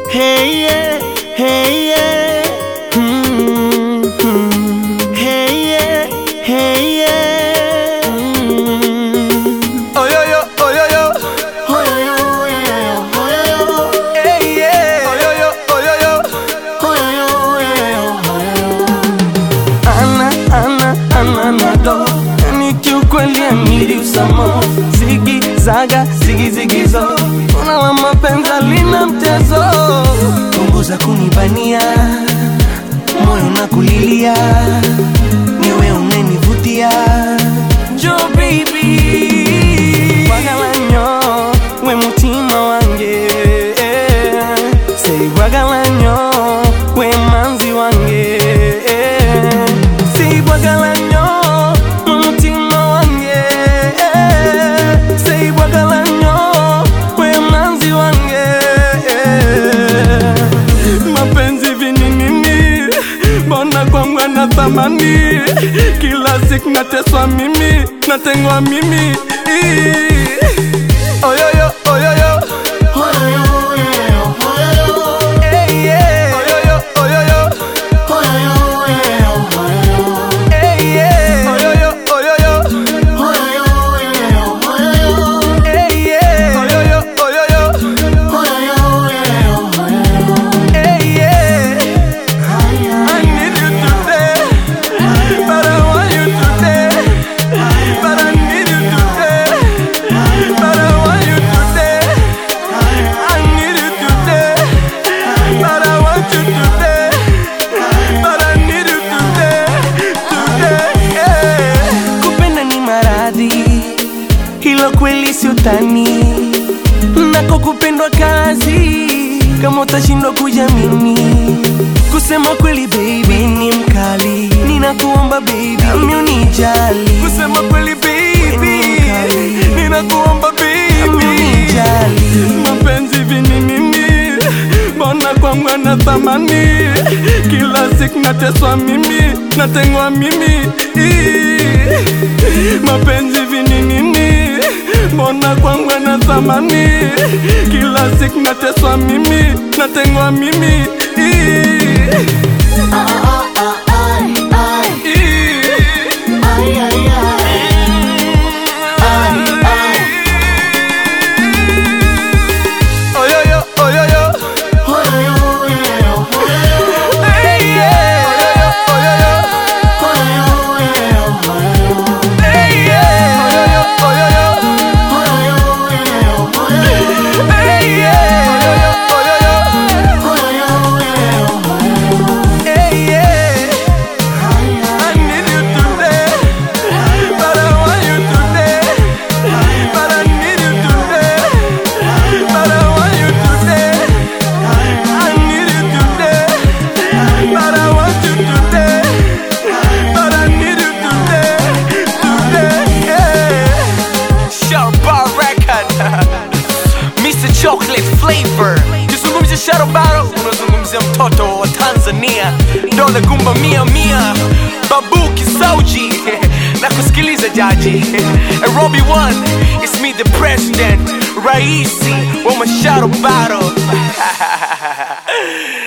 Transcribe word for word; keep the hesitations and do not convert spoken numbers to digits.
Hey yeah, hey yeah. Mm-hmm. Hey yeah, hey yeah. Mm-hmm. Oh yo yo, oh yo yo. Oh yo yo, oh yo yo, oh yo yo. Hey yeah. Oh yo yo, oh yo yo. Oh yo yo, oh yo yo, oh yo yo. Ana, ana, ana nado. Ni kiukweli I need you some more. Ziggy zaga, ziggy ziggy zo. Una la mapenzi lina mtezo. Punguza kunibania, moyo nakulilia, niwe unenivutia. Jo baby, wagalanyo, we mutima wange. Say wagalanyo, we manzi wange. Say wagalanyo, we mutima wange. Say wagalanyo, we manzi wange. Mapenzi vininini, mbona kwangu na thamani. Kila siku nateswa mimi, natengwa mimi. Oh yo yo, oh yo yo. Oh yo yo, oh yo yo, oh yo yo. Hey yeah. Oh yo yo, oh yo yo. Oh yo yo, oh yo yo, oh yo yo. Hey yeah. Oh yo yo, oh yo yo. Oh yo yo, oh yo yo, oh yo yo. Hey yeah. Oh yo yo, oh yo yo. Oh yo yo, oh yo yo, oh yo yo. Hey yeah. I need you today, but I want you today, but I need you today, but I want you today. I need you today, but I want you today, but I need you today, today. Yeah. Kupenda ni maradhi, hilo kweli si utani. Nako kupendwa kazi, kama utashindwa kuja mimi. Kusema kweli baby ni mkali, ninakuomba baby nami unijali. Kusema kweli baby, ninakuomba baby unijali. Mapenzi vininini, mbona kwangu na thamani. Kila siku nateswa mimi, natengwa mimi. Mapenzi vininini, mbona kwangu na thamani. Kila siku nateswa mimi, natengwa mimi. Ah ah ah ah ah. Ay ay ay. Ay ay. Oh yo yo, oh yo yo. Oh yo yo, oh yo yo, oh yo yo. Hey yeah. Oh yo yo, oh yo yo. Oh yo yo, oh yo yo, oh yo yo. Hey yeah. Oh yo yo, oh yo yo. Oh yo yo, oh yo yo, oh yo yo. Hey yeah. Oh yo yo, oh yo yo. Oh yo yo, oh yo yo, oh yo yo. Hey yeah. I need you today, but I want you today, but I need you today, but I want you today. I need you today, but I want you today, but I need you today, today. Yeah. Shadow Bar Record. Mister Chocolate Flavor. Tuzungumzie Shadow Bar, unazungumzia mtoto wa Tanzania. Dole gumba mia mia, Babu Kisauji. Na kusikiliza jaji. Robbie One, it's me the president. Raisi, wa Shadow Bar.